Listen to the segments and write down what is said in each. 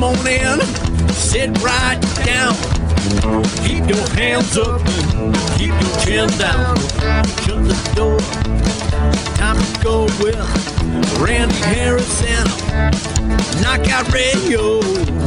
on in, sit right down. Keep your hands up, keep your chin down. Shut the door. Time to go with Randy Harris and Knockout Radio.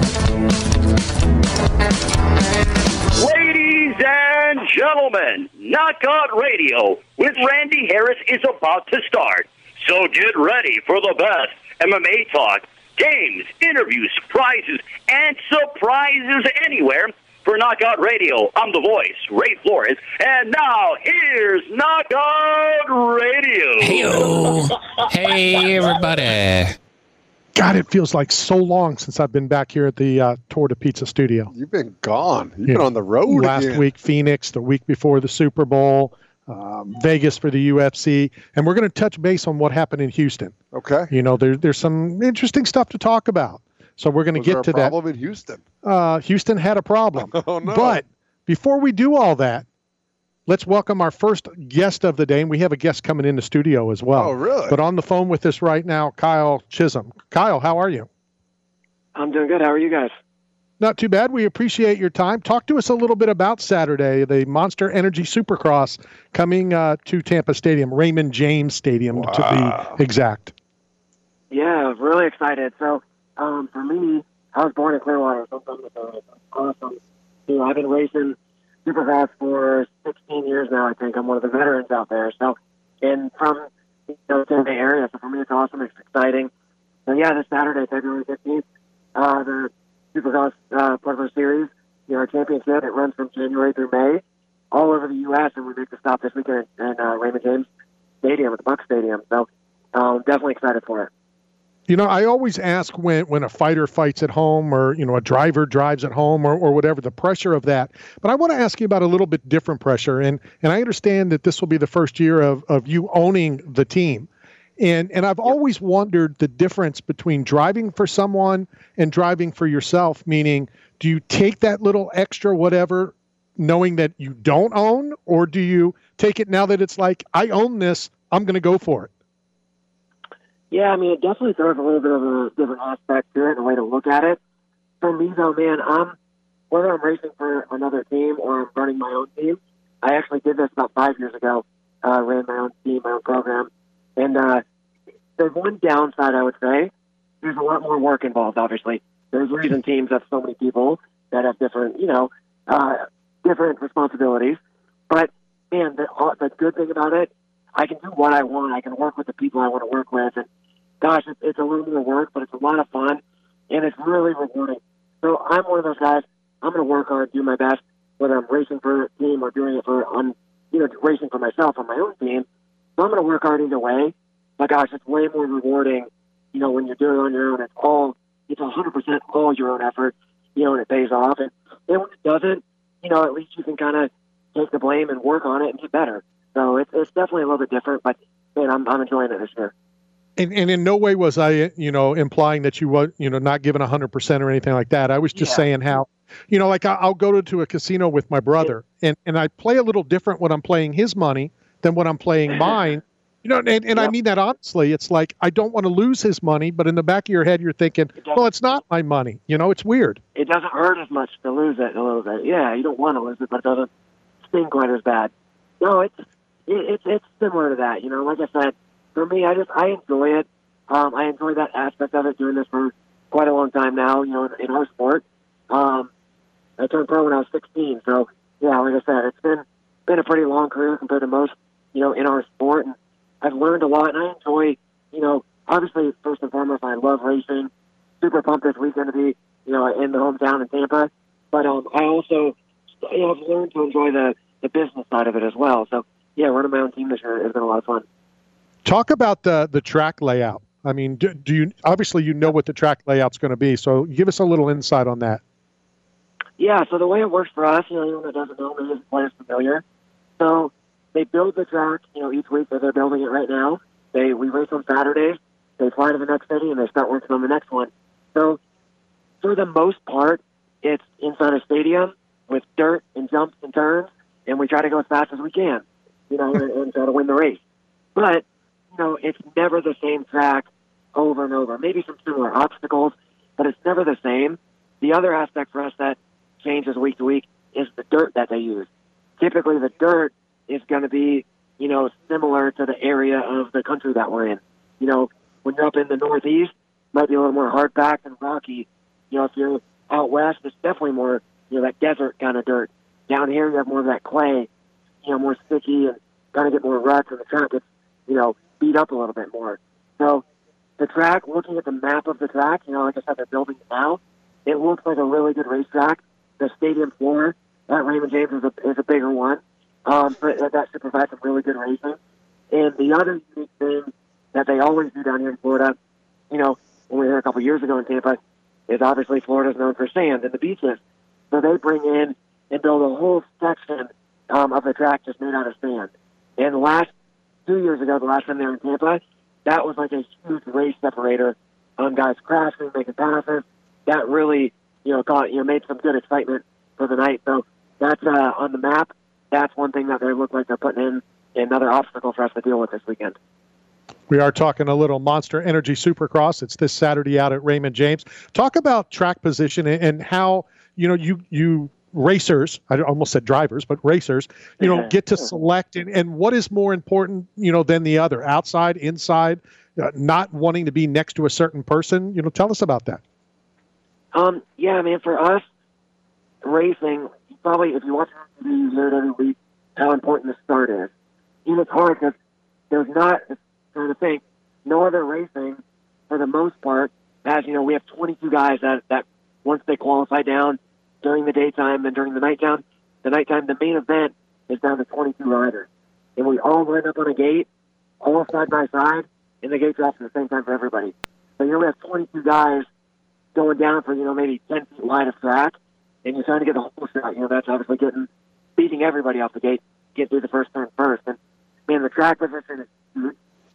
Ladies and gentlemen, Knockout Radio with Randy Harris is about to start. So get ready for the best MMA talk, games, interviews, prizes, and surprises anywhere. For Knockout Radio, I'm the voice, Ray Flores, and now here's Knockout Radio. Hey-o. Hey, everybody. God, it feels like so long since I've been back here at the Torta Pizza studio. You've been gone. You've been on the road last again. week, Phoenix, the week before the Super Bowl, Vegas for the UFC, and we're going to touch base on what happened in Houston. Okay. You know, there's some interesting stuff to talk about. So we're going to get to that. Problem in Houston. Houston had a problem. Oh, no. But before we do all that, let's welcome our first guest of the day. And we have a guest coming in the studio as well. Oh, really? But on the phone with us right now, Kyle Chisholm. Kyle, how are you? I'm doing good. How are you guys? Not too bad. We appreciate your time. Talk to us a little bit about Saturday, the Monster Energy Supercross coming to Tampa Stadium, Raymond James Stadium to be exact. Yeah, really excited. So, for me, I was born in Clearwater, so it's awesome. You know, I've been racing Supercross for 16 years now, I think. I'm one of the veterans out there. So, and from, Tampa Bay area, so for me it's awesome, it's exciting. So yeah, this Saturday, February 15th, the Supercross Portable Series, our championship, it runs from January through May, all over the U.S., and we make the stop this weekend in Raymond James Stadium at the Buck Stadium. So, definitely excited for it. I always ask when a fighter fights at home or, a driver drives at home or whatever, the pressure of that. But I want to ask you about a little bit different pressure. And I understand that this will be the first year of you owning the team. And I've always wondered the difference between driving for someone and driving for yourself, meaning do you take that little extra whatever knowing that you don't own, or do you take it now that it's like, I own this, I'm going to go for it? Yeah, I mean, it definitely throws a little bit of a different aspect to it and a way to look at it. For me, though, man, whether I'm racing for another team or I'm running my own team, I actually did this about 5 years ago, ran my own team, my own program. And there's one downside, I would say. There's a lot more work involved, obviously. There's a reason teams have so many people that have different, different responsibilities. But, man, the good thing about it, I can do what I want. I can work with the people I want to work with. And, gosh, it's a little more work, but it's a lot of fun, and it's really rewarding. So I'm one of those guys, I'm going to work hard, do my best, whether I'm racing for a team or doing it racing for myself on my own team. So I'm going to work hard either way. But, gosh, it's way more rewarding, when you're doing it on your own. It's 100% all your own effort, and it pays off. And then when it doesn't, at least you can kind of take the blame and work on it and get better. So it's definitely a little bit different, but man, I'm enjoying it this year. And in no way was I, implying that you were, not giving 100% or anything like that. I was just saying how, like I'll go to a casino with my brother, and I play a little different when I'm playing his money than when I'm playing mine. And I mean that honestly. It's like I don't want to lose his money, but in the back of your head, you're thinking, well, it's not my money. It's weird. It doesn't hurt as much to lose it a little bit. Yeah, you don't want to lose it, but it doesn't sting quite as bad. No, it's similar to that. Like I said, for me, I enjoy it. I enjoy that aspect of it, doing this for quite a long time now, in our sport. I turned pro when I was 16. So, yeah, like I said, it's been a pretty long career compared to most, in our sport. And I've learned a lot, and I enjoy, obviously, first and foremost, I love racing. Super pumped this weekend to be, in the hometown in Tampa. But I also, I've learned to enjoy the business side of it as well. So, yeah, running my own team this year has been a lot of fun. Talk about the track layout. I mean, do you obviously what the track layout's going to be? So give us a little insight on that. Yeah, so the way it works for us, anyone that doesn't know me isn't quite as familiar. So they build the track, each week that they're building it right now. We race on Saturdays. They fly to the next city and they start working on the next one. So for the most part, it's inside a stadium with dirt and jumps and turns, and we try to go as fast as we can, and try to win the race. But, it's never the same track over and over. Maybe some similar obstacles, but it's never the same. The other aspect for us that changes week to week is the dirt that they use. Typically, the dirt is going to be, similar to the area of the country that we're in. When you're up in the Northeast, it might be a little more hard-packed and rocky. If you're out west, it's definitely more, that desert kind of dirt. Down here, you have more of that clay, more sticky and kind of get more ruts, and the track gets, beat up a little bit more. So the track, looking at the map of the track, like I said, they're building it now. It looks like a really good racetrack. The stadium floor at Raymond James is a bigger one. But that should provide some really good racing. And the other unique thing that they always do down here in Florida, when we were here a couple years ago in Tampa, is obviously Florida's known for sand and the beaches. So they bring in and build a whole section of the track just made out of sand. And the last 2 years ago, the last time they were in Tampa, that was like a huge race separator. Guys crashing, making passes. That really, made some good excitement for the night. So that's on the map. That's one thing that they look like they're putting in another obstacle for us to deal with this weekend. We are talking a little Monster Energy Supercross. It's this Saturday out at Raymond James. Talk about track position and how, you racers, I almost said drivers, but racers, get to select and what is more important, than the other, outside, inside, not wanting to be next to a certain person. Tell us about that. For us, racing, probably if you watch TV, you hear it every week, how important the start is. It's hard because there's not, trying to think, no other racing, for the most part, has, we have 22 guys that once they qualify down during the daytime and during the nighttime, the main event is down to 22 riders. And we all line up on a gate, all side by side, and the gate drops at the same time for everybody. So we have 22 guys going down for, maybe 10 feet wide of track, and you're trying to get the whole shot. That's obviously beating everybody off the gate, get through the first turn first. And, man, the track position is huge.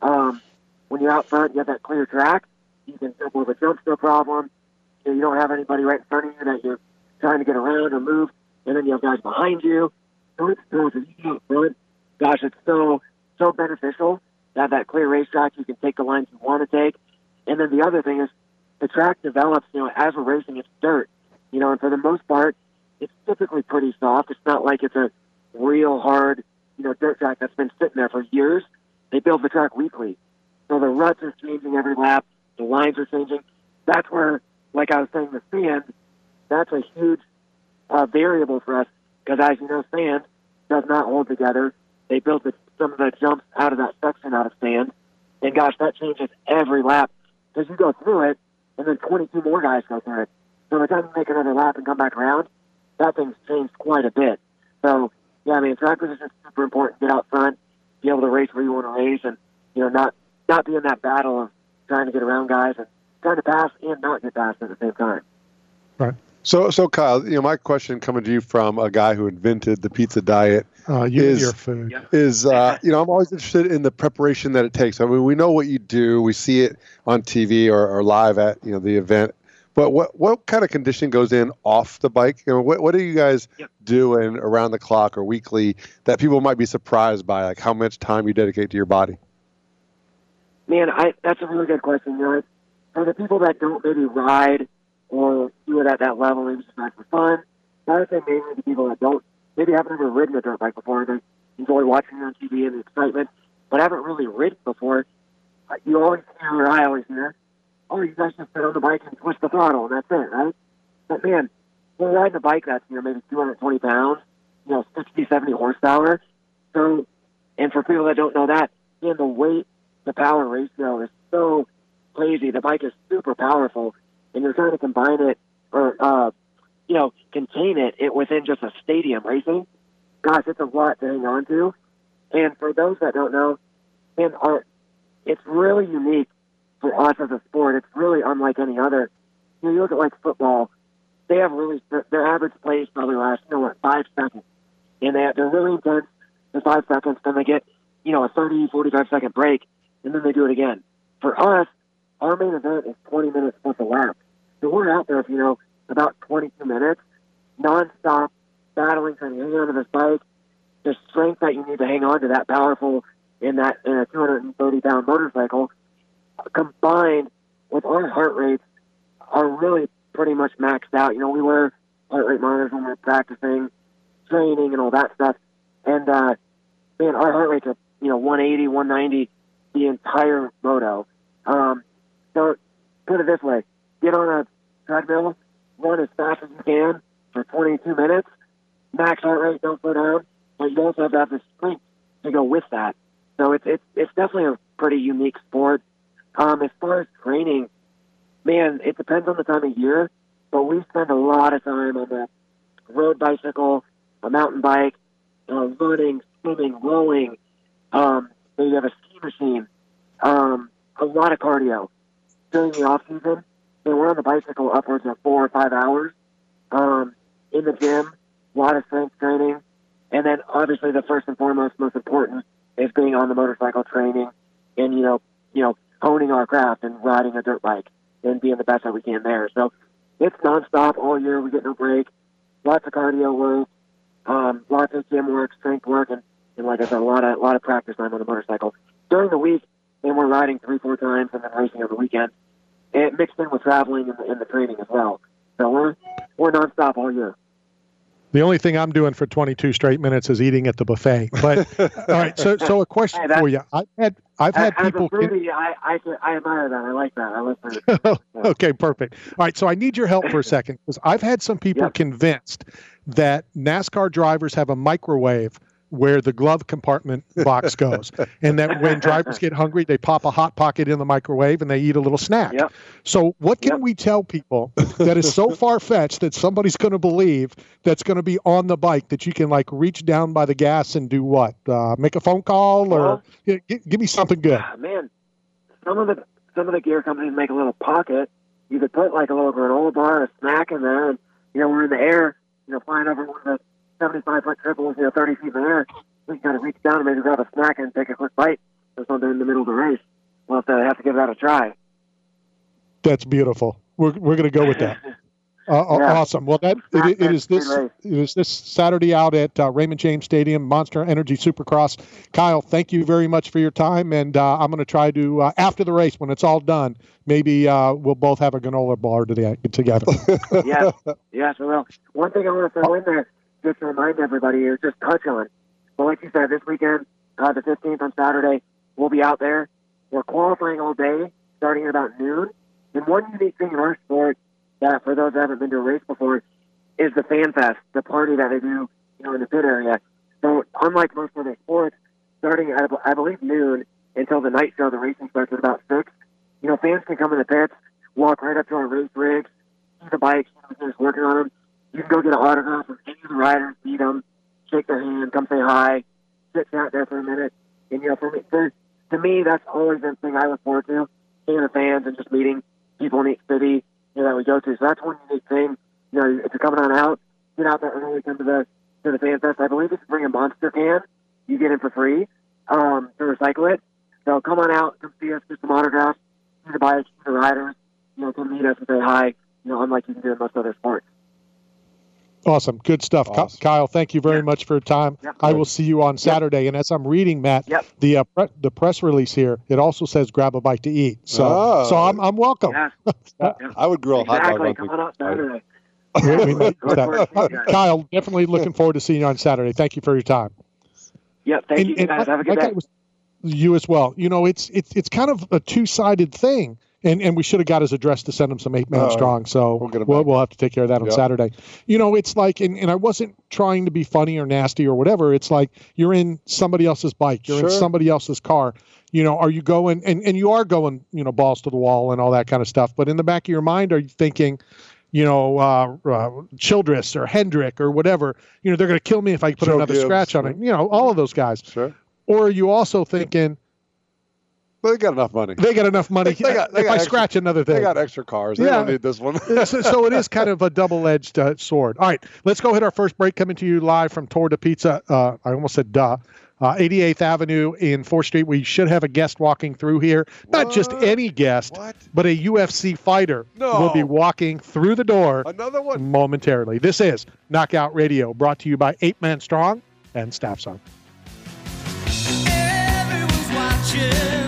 When you're out front, you have that clear track. You can jump over jumps, no problem. You don't have anybody right in front of you that you're trying to get around or move, and then you have guys behind you. So it's out front. Gosh, it's so beneficial to have that clear racetrack. You can take the lines you want to take. And then the other thing is the track develops, as we're racing, it's dirt. And for the most part, it's typically pretty soft. It's not like it's a real hard, dirt track that's been sitting there for years. They build the track weekly. So the ruts are changing every lap. The lines are changing. That's where, like I was saying, the sand, that's a huge variable for us because, as you know, sand does not hold together. They built some of the jumps out of that section out of sand. And, gosh, that changes every lap because you go through it, and then 22 more guys go through it. So by the time you make another lap and come back around, that thing's changed quite a bit. So, track position is super important. Get out front, be able to race where you want to race, and, not be in that battle of trying to get around guys and trying to pass and not get passed at the same time. Right. So Kyle, my question coming to you from a guy who invented the pizza diet your food is, I'm always interested in the preparation that it takes. I mean, we know what you do. We see it on TV or live at, the event. But what kind of conditioning goes in off the bike? What are you guys doing around the clock or weekly that people might be surprised by, like how much time you dedicate to your body? Man, that's a really good question. For the people that don't maybe ride or do it at that level, maybe just ride for fun, I would say mainly the people that don't, maybe haven't ever ridden a dirt bike before, they enjoy watching it on TV and the excitement, but haven't really ridden before. You always hear, or I always hear, oh, you guys just sit on the bike and push the throttle, and that's it, right? But, man, we're riding a bike that's, maybe 220 pounds, 60, 70 horsepower. So, and for people that don't know that, man, the weight to power ratio is so crazy. The bike is super powerful, and you're trying to combine it or, contain it within just a stadium racing. Gosh, it's a lot to hang on to. And for those that don't know, man, it's really unique for us as a sport. It's really unlike any other. You look at like football, they have their average plays probably last, 5 seconds. And they're really intense for 5 seconds, then they get, a 30, 45-second break, and then they do it again. For us, our main event is 20 minutes plus a lap. So we're out there for, about 22 minutes, nonstop, battling, trying to hang on to this bike. The strength that you need to hang on to that powerful in a 230-pound motorcycle, combined with our heart rates are really pretty much maxed out. We wear heart rate monitors when we're practicing, training, and all that stuff. And, man, our heart rates are, 180, 190 the entire moto. So put it this way. Get on a treadmill, run as fast as you can for 22 minutes, max heart rate, don't slow down, but you also have to have the strength to go with that. So it's definitely a pretty unique sport. As far as training, man, it depends on the time of year, but we spend a lot of time on the road bicycle, a mountain bike, running, swimming, rowing. You have a ski machine, a lot of cardio during the off season. And we're on the bicycle upwards of 4 or 5 hours. In the gym, a lot of strength training, and then obviously the first and foremost, most important, is being on the motorcycle training, and honing our craft and riding a dirt bike and being the best that we can there. So it's nonstop all year. We get no break. Lots of cardio work, lots of gym work, strength work, and like I said, a lot of practice time on the motorcycle during the week. And we're riding 3-4 times, and then racing on the weekend. And mixed in with traveling and the training as well. So we're nonstop all year. The only thing I'm doing for 22 straight minutes is eating at the buffet. But all right, so a question for you. I've had people. As a foodie, I admire that. I like that. I like that. Okay, perfect. All right, so I need your help for a second because I've had some people convinced that NASCAR drivers have a microwave where the glove compartment box goes, and that when drivers get hungry, they pop a Hot Pocket in the microwave and they eat a little snack. Yep. So what can we tell people that is so far-fetched that somebody's going to believe that's going to be on the bike that you can like reach down by the gas and do what? Make a phone call or give me something good. Man, some of the gear companies make a little pocket. You could put like a little granola bar, a snack in there, and we're in the air, flying over one of the 75-foot triples, 30 feet in the air. We got to reach down and maybe grab a snack and take a quick bite or something in the middle of the race. We'll have to give that a try. That's beautiful. We're going to go with that. Awesome. Well, it is this Saturday out at Raymond James Stadium, Monster Energy Supercross. Kyle, thank you very much for your time, and I'm going to try to after the race when it's all done, maybe we'll both have a granola bar together. Yes, we will. One thing I want to throw in there, just to remind everybody, is just touch on. But like you said, this weekend, the 15th on Saturday, we'll be out there. We're qualifying all day, starting at about noon. And one unique thing in our sport that, for those that haven't been to a race before, is the Fan Fest, the party that they do, in the pit area. So unlike most other sports, starting at, I believe, noon until the night show, the racing starts at about 6, fans can come in the pits, walk right up to our race rigs, see the bikes, just working on them. You can go get an autograph from any of the riders, meet them, shake their hand, come say hi, sit out there for a minute. And, to me, that's always the thing I look forward to, seeing the fans and just meeting people in each city that we go to. So that's one unique thing. If you're coming on out, get out there early, come to the Fan Fest. I believe if you bring a Monster can, you get in for free to recycle it. So come on out, come see us, get some autographs, see the bikes, see the riders, come meet us and say hi, unlike you can do in most other sports. Awesome. Good stuff. Awesome. Kyle, thank you very much for your time. Yep. I will see you on Saturday. And as I'm reading, Matt, the press release here, it also says grab a bite to eat. So I'm welcome. Yeah. I would grill a hot dog. Come on out Saturday. Kyle, definitely looking forward to seeing you on Saturday. Thank you for your time. Yep. Thank you guys. Have a good day. You as well. It's kind of a two-sided thing. And we should have got his address to send him some 8-man strong. So we'll have to take care of that on Saturday. It's like, and I wasn't trying to be funny or nasty or whatever. It's like you're in somebody else's bike. You're in somebody else's car. Are you going, and you are going, balls to the wall and all that kind of stuff. But in the back of your mind, are you thinking, Childress or Hendrick or whatever, they're going to kill me if I put another scratch on it. All of those guys. Sure. Or are you also thinking, they got enough money. If I scratch another thing. They got extra cars. They don't need this one. So it is kind of a double-edged sword. All right, let's go hit our first break. Coming to you live from Torta Pizza. I almost said 88th Avenue in 4th Street. We should have a guest walking through here. Not just any guest, but a UFC fighter will be walking through the door. Another one? Momentarily. This is Knockout Radio, brought to you by 8-Man Strong and Staff Song. Everyone's watching.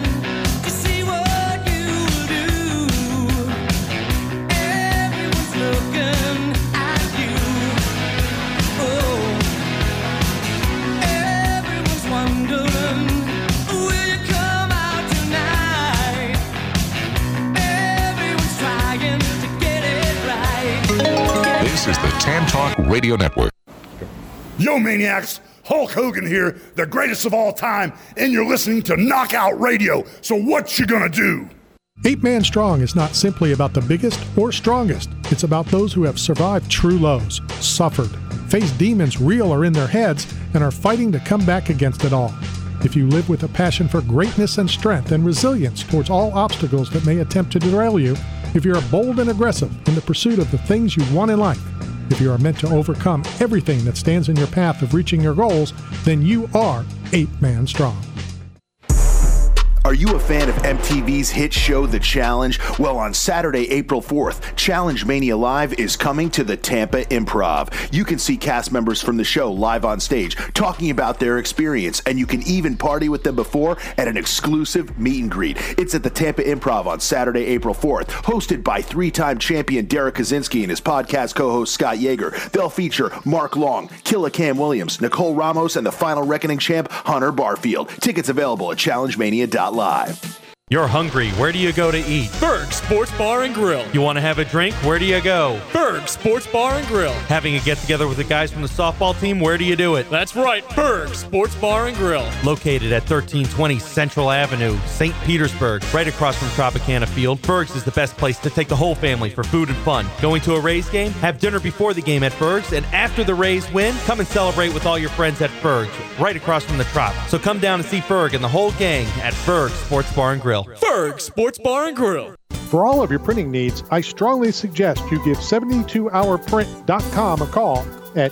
This is the Tan Talk Radio Network. Yo, maniacs! Hulk Hogan here, the greatest of all time, and you're listening to Knockout Radio. So what you gonna do? 8 Man Strong is not simply about the biggest or strongest. It's about those who have survived true lows, suffered, faced demons real or in their heads, and are fighting to come back against it all. If you live with a passion for greatness and strength and resilience towards all obstacles that may attempt to derail you, if you're bold and aggressive in the pursuit of the things you want in life, if you are meant to overcome everything that stands in your path of reaching your goals, then you are 8 Man Strong. Are you a fan of MTV's hit show, The Challenge? Well, on Saturday, April 4th, Challenge Mania Live is coming to the Tampa Improv. You can see cast members from the show live on stage talking about their experience, and you can even party with them before at an exclusive meet and greet. It's at the Tampa Improv on Saturday, April 4th, hosted by 3-time champion Derek Kaczynski and his podcast co-host Scott Yeager. They'll feature Mark Long, Killa Cam Williams, Nicole Ramos, and the Final Reckoning champ Hunter Barfield. Tickets available at challengemania.live. You're hungry. Where do you go to eat? Berg's Sports Bar and Grill. You want to have a drink? Where do you go? Berg's Sports Bar and Grill. Having a get-together with the guys from the softball team? Where do you do it? That's right, Berg's Sports Bar and Grill. Located at 1320 Central Avenue, St. Petersburg, right across from Tropicana Field, Berg's is the best place to take the whole family for food and fun. Going to a Rays game? Have dinner before the game at Berg's, and after the Rays win, come and celebrate with all your friends at Berg's, right across from the Trop. So come down and see Ferg and the whole gang at Berg's Sports Bar and Grill. Berg's Sports Bar and Grill. For all of your printing needs, I strongly suggest you give 72hourprint.com a call at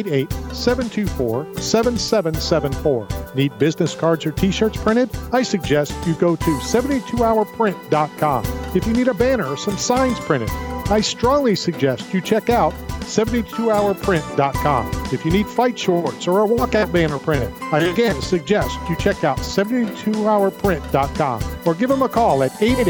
888-724-7774. Need business cards or t-shirts printed? I suggest you go to 72hourprint.com. If you need a banner or some signs printed, I strongly suggest you check out 72hourprint.com. If you need fight shorts or a walkout banner printed, I again suggest you check out 72hourprint.com or give them a call at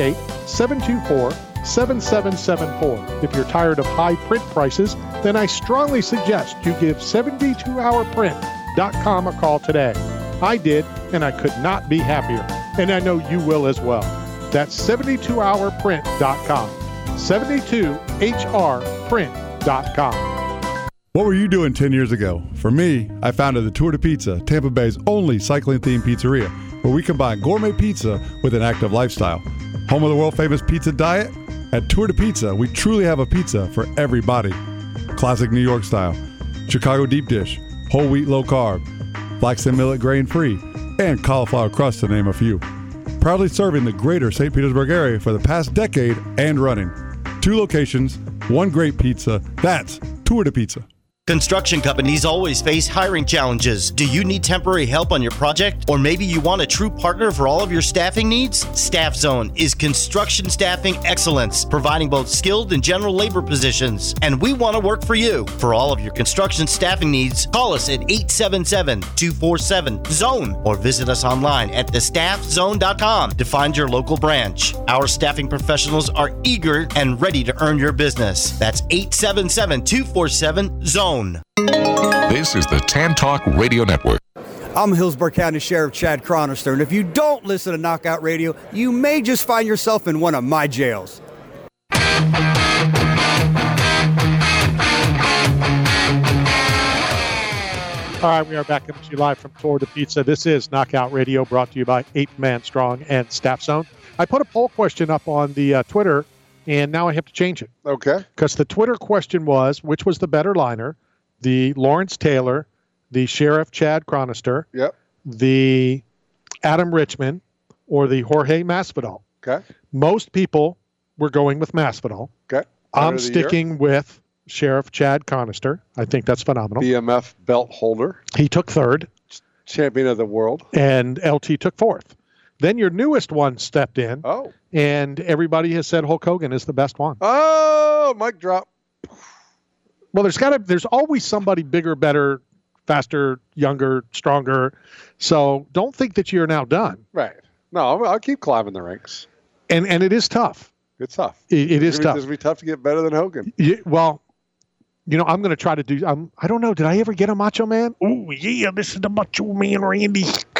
888-724-7774. If you're tired of high print prices, then I strongly suggest you give 72hourprint.com a call today. I did, and I could not be happier, and I know you will as well. That's 72hourprint.com. 72hrprint.com. What were you doing 10 years ago? For me, I founded the Tour de Pizza, Tampa Bay's only cycling-themed pizzeria, where we combine gourmet pizza with an active lifestyle. Home of the world-famous pizza diet? At Tour de Pizza, we truly have a pizza for everybody. Classic New York style, Chicago deep dish, whole wheat low carb, flax and millet grain-free, and cauliflower crust to name a few. Proudly serving the greater St. Petersburg area for the past decade and running. 2 locations, 1 great pizza. That's Tour de Pizza. Construction companies always face hiring challenges. Do you need temporary help on your project? Or maybe you want a true partner for all of your staffing needs? Staff Zone is construction staffing excellence, providing both skilled and general labor positions. And we want to work for you. For all of your construction staffing needs, call us at 877-247-ZONE or visit us online at thestaffzone.com to find your local branch. Our staffing professionals are eager and ready to earn your business. That's 877-247-ZONE. This is the Tan Talk Radio Network. I'm Hillsborough County Sheriff Chad Chronister, and if you don't listen to Knockout Radio, you may just find yourself in one of my jails. All right, we are back coming to you live from Tour de Pizza. This is Knockout Radio, brought to you by 8 Man Strong and Staff Zone. I put a poll question up on the Twitter, and now I have to change it. Okay. Because the Twitter question was, which was the better liner? The Lawrence Taylor, the Sheriff Chad Chronister, the Adam Richman, or the Jorge Masvidal. Okay. Most people were going with Masvidal. Okay. I'm sticking with Sheriff Chad Chronister. I think that's phenomenal. BMF belt holder. He took 3rd. Champion of the world. And LT took 4th. Then your newest one stepped in. Oh. And everybody has said Hulk Hogan is the best one. Oh, mic drop. Well, there's always somebody bigger, better, faster, younger, stronger. So don't think that you're now done. Right. No, I'll keep climbing the ranks. And it is tough. It's tough. It is tough. It's going to be tough to get better than Hogan. Yeah, well, I'm going to try to do. I don't know. Did I ever get a Macho Man? Oh yeah, this is the Macho Man, Randy.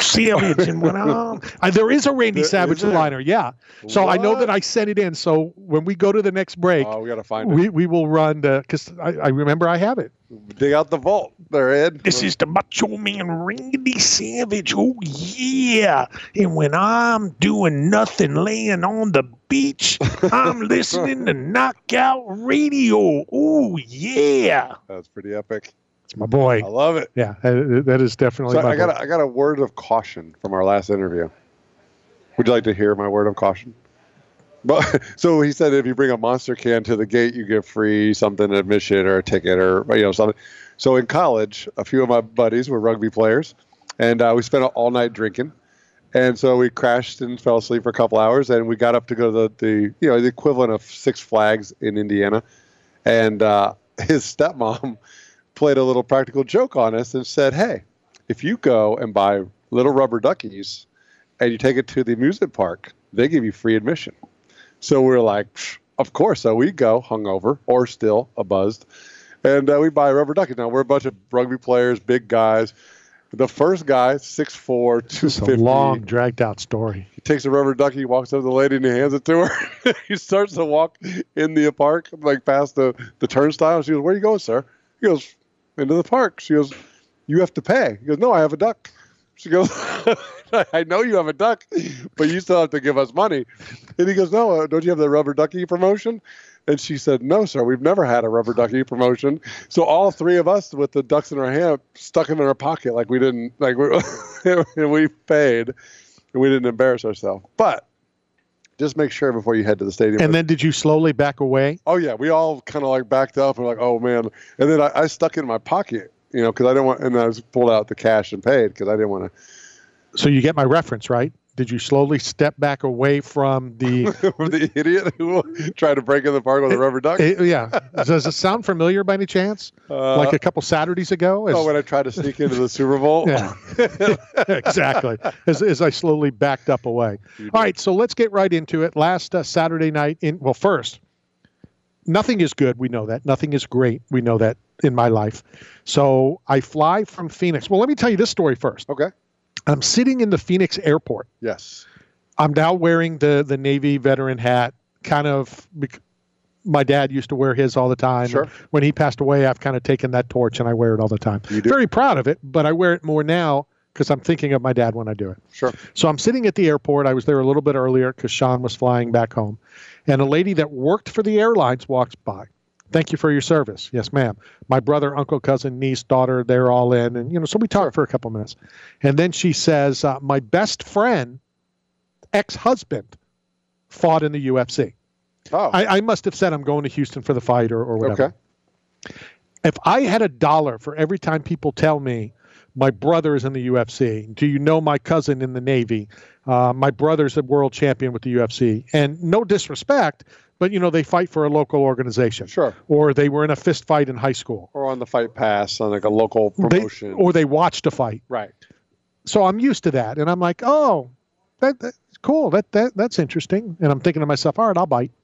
Savage, and when there is a Randy Savage liner, yeah. So I know that I sent it in. So when we go to the next break, we gotta find it. We will run because I remember I have it. Dig out the vault there, Ed. This is the Macho Man Randy Savage. Oh yeah! And when I'm doing nothing, laying on the beach, I'm listening to Knockout Radio. Oh yeah! That's pretty epic. It's my boy. I love it. Yeah, that is definitely. So my I got a word of caution from our last interview. Would you like to hear my word of caution? But so he said if you bring a Monster can to the gate, you get free something, admission or a ticket or something. So in college, a few of my buddies were rugby players, and we spent all night drinking. And so we crashed and fell asleep for a couple hours, and we got up to go to the equivalent of Six Flags in Indiana. And his stepmom played a little practical joke on us and said, "Hey, if you go and buy little rubber duckies and you take it to the amusement park, they give you free admission." So we were like, of course. So we go hungover or still buzzed, and we buy rubber duckies. Now we're a bunch of rugby players, big guys. The first guy, 6'4", 250. It's a long, dragged out story. He takes a rubber ducky, walks up to the lady, and he hands it to her. He starts to walk in the park, like past the turnstile. She goes, "Where are you going, sir?" He goes, "Into the park." She goes, "You have to pay." He goes, "No, I have a duck." She goes, "I know you have a duck, but you still have to give us money." And he goes, "No, don't you have the rubber ducky promotion?" And she said, "No, sir, we've never had a rubber ducky promotion." So all three of us with the ducks in our hand stuck them in our pocket like we didn't, like we paid, and we didn't embarrass ourselves. But just make sure before you head to the stadium. And then did you slowly back away? Oh, yeah. We all kind of like backed up and like, oh, man. And then I stuck it in my pocket, because I didn't want, and I just pulled out the cash and paid because I didn't want to. So you get my reference, right? Did you slowly step back away from the from the idiot who tried to break in the park with a rubber duck? Yeah. Does it sound familiar by any chance? Like a couple Saturdays ago? When I tried to sneak into the Super Bowl? Yeah. Exactly. As I slowly backed up away. All right, so let's get right into it. Last Saturday night, first, nothing is good. We know that. Nothing is great. We know that in my life. So I fly from Phoenix. Well, let me tell you this story first. Okay. I'm sitting in the Phoenix airport. Yes. I'm now wearing the Navy veteran hat, kind of. My dad used to wear his all the time. Sure. When he passed away, I've kind of taken that torch and I wear it all the time. You do? Very proud of it, but I wear it more now because I'm thinking of my dad when I do it. Sure. So I'm sitting at the airport. I was there a little bit earlier because Sean was flying back home. And a lady that worked for the airlines walks by. "Thank you for your service." "Yes, ma'am." My brother, uncle, cousin, niece, daughter, they're all in. And, so we talked for a couple minutes. And then she says, my best friend, ex-husband, fought in the UFC. Oh. I must have said I'm going to Houston for the fight or whatever. Okay. If I had $1 for every time people tell me my brother is in the UFC, do you know my cousin in the Navy, my brother's a world champion with the UFC, and no disrespect, but, they fight for a local organization. Sure. Or they were in a fist fight in high school. Or on the Fight Pass on like a local promotion. Or they watched a fight. Right. So I'm used to that. And I'm like, oh, that's cool. That's interesting. And I'm thinking to myself, all right, I'll bite.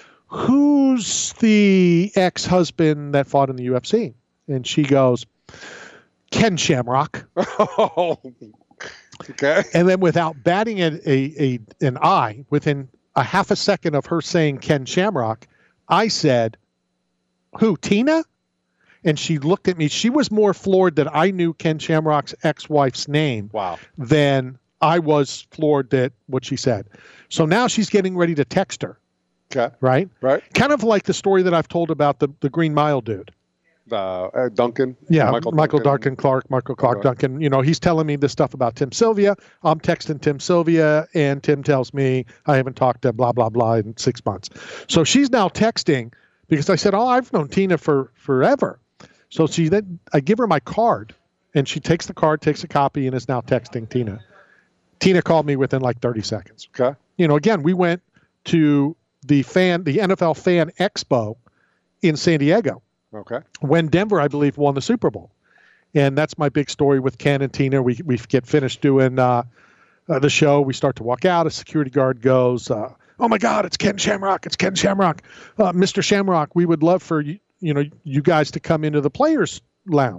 Who's the ex-husband that fought in the UFC? And she goes, Ken Shamrock. Oh, okay. And then without batting an eye, within a half a second of her saying Ken Shamrock, I said, "Who, Tina?" And she looked at me. She was more floored that I knew Ken Shamrock's ex-wife's name than I was floored that what she said. So now she's getting ready to text her. Okay. Right? Right. Kind of like the story that I've told about the Green Mile dude. Duncan. Yeah, Michael Clark Duncan. He's telling me this stuff about Tim Sylvia. I'm texting Tim Sylvia, and Tim tells me I haven't talked to blah, blah, blah in 6 months. So she's now texting because I said, oh, I've known Tina for forever. So I give her my card, and she takes the card, takes a copy, and is now texting Tina. Tina called me within like 30 seconds. Okay. Again, we went to the NFL Fan Expo in San Diego. Okay. When Denver, I believe, won the Super Bowl. And that's my big story with Ken and Tina. We get finished doing the show. We start to walk out. A security guard goes, oh, my God, it's Ken Shamrock. It's Ken Shamrock. Mr. Shamrock, we would love for you guys to come into the players' lounge.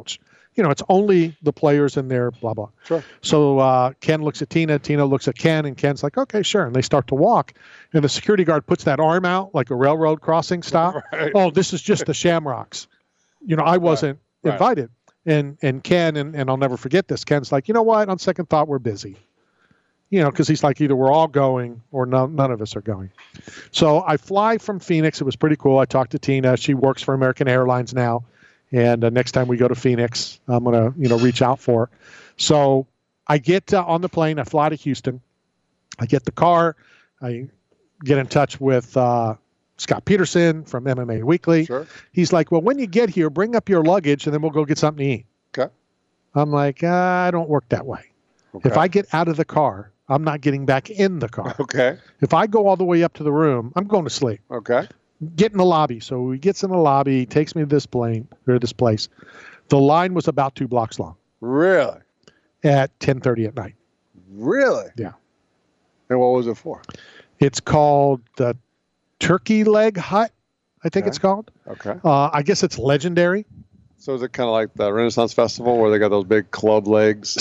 it's only the players in there, blah, blah. Sure. So Ken looks at Tina, Tina looks at Ken, and Ken's like, okay, sure. And they start to walk. And the security guard puts that arm out like a railroad crossing stop. Right. Oh, this is just the Shamrocks. I wasn't invited. And Ken, and I'll never forget this, Ken's like, you know what? On second thought, we're busy. Because he's like, either we're all going or none of us are going. So I fly from Phoenix. It was pretty cool. I talked to Tina. She works for American Airlines now. And next time we go to Phoenix, I'm going to, reach out for her. So I get on the plane. I fly to Houston. I get the car. I get in touch with Scott Peterson from MMA Weekly. Sure. He's like, well, when you get here, bring up your luggage, and then we'll go get something to eat. Okay. I'm like, I don't work that way. Okay. If I get out of the car, I'm not getting back in the car. Okay. If I go all the way up to the room, I'm going to sleep. Okay. Get in the lobby. So he gets in the lobby, takes me to this place. The line was about 2 blocks long. Really? At 10:30 at night. Really? Yeah. And what was it for? It's called the Turkey Leg Hut, I think it's called. Okay. I guess it's legendary. So is it kind of like the Renaissance Festival where they got those big club legs?